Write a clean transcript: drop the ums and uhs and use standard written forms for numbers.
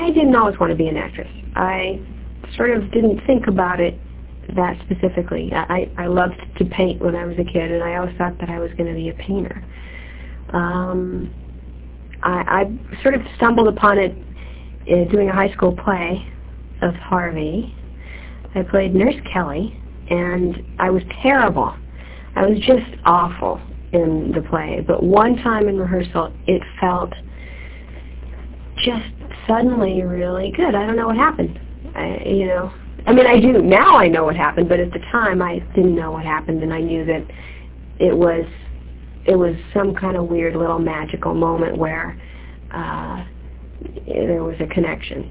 I didn't always want to be an actress. I sort of didn't think about it that specifically. I loved to paint when I was a kid, and I always thought that I was going to be a painter. I sort of stumbled upon it doing a high school play of Harvey. I played Nurse Kelly, and I was terrible. I was just awful in the play. But one time in rehearsal, it felt just suddenly really good. I don't know what happened. I mean, I do. Now I know what happened, but at the time I didn't know what happened, and I knew that it was some kind of weird little magical moment where there was a connection.